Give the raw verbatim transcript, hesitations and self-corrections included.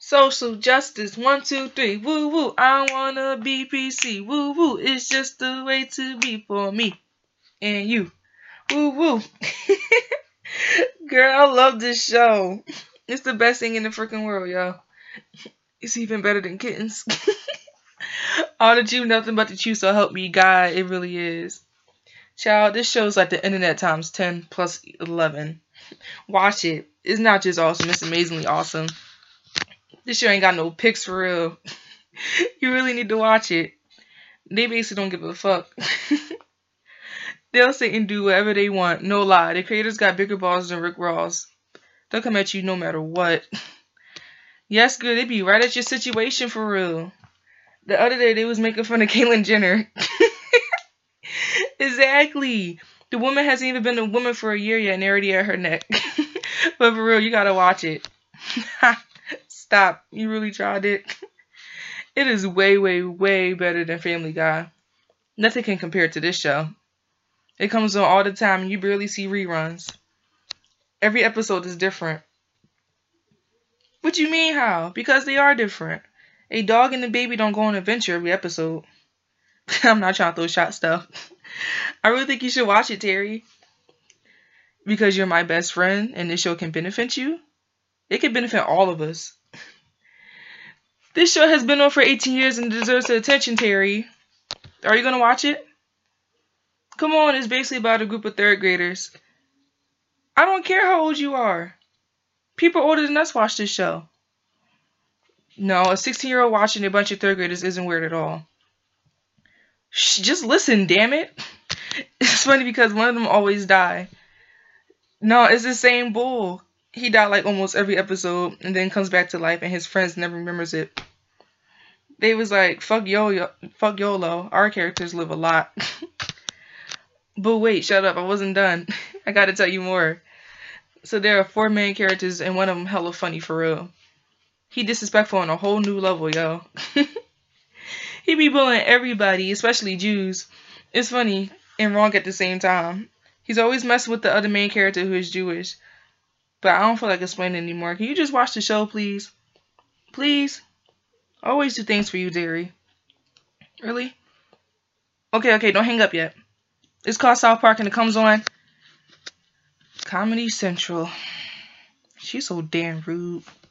Social justice, one, two, three, woo woo. I wanna be P C, woo woo. It's just the way to be for me and you, woo woo. Girl, I love this show. It's the best thing in the freaking world, y'all. It's even better than kittens. All the chew, nothing but the chew, so help me God, it really is. Child, this show's like the internet times ten plus eleven. Watch it. It's not just awesome, it's amazingly awesome. This show ain't got no pics for real. You really need to watch it. They basically don't give a fuck. They'll sit and do whatever they want. No lie. The creators got bigger balls than Rick Ross. They'll come at you no matter what. Yes, good. They be right at your situation for real. The other day, they was making fun of Caitlyn Jenner. Exactly. The woman hasn't even been a woman for a year yet and they're already at her neck. But for real, you gotta watch it. Stop. You really tried it. It is way, way, way better than Family Guy. Nothing can compare to this show. It comes on all the time and you barely see reruns. Every episode is different. What you mean how? Because they are different. A dog and a baby don't go on an adventure every episode. I'm not trying to throw shots though. I really think you should watch it, Terry. Because you're my best friend and this show can benefit you. It can benefit all of us. This show has been on for eighteen years and deserves the attention, Terry. Are you going to watch it? Come on, it's basically about a group of third graders. I don't care how old you are. People older than us watch this show. No, a sixteen-year-old watching a bunch of third graders isn't weird at all. Shh, just listen, damn it. It's funny because one of them always die. No, it's the same bull. He died like almost every episode and then comes back to life and his friends never remembers it. They was like, fuck YOLO, fuck YOLO. Our characters live a lot. But wait, shut up. I wasn't done. I gotta tell you more. So there are four main characters and one of them hella funny for real. He disrespectful on a whole new level, yo. He be bullying everybody, especially Jews. It's funny and wrong at the same time. He's always messing with the other main character who is Jewish. But I don't feel like explaining anymore. Can you just watch the show, please? Please? I always do things for you, Derry. Really? Okay, okay, don't hang up yet. It's called South Park and it comes on Comedy Central. She's so damn rude.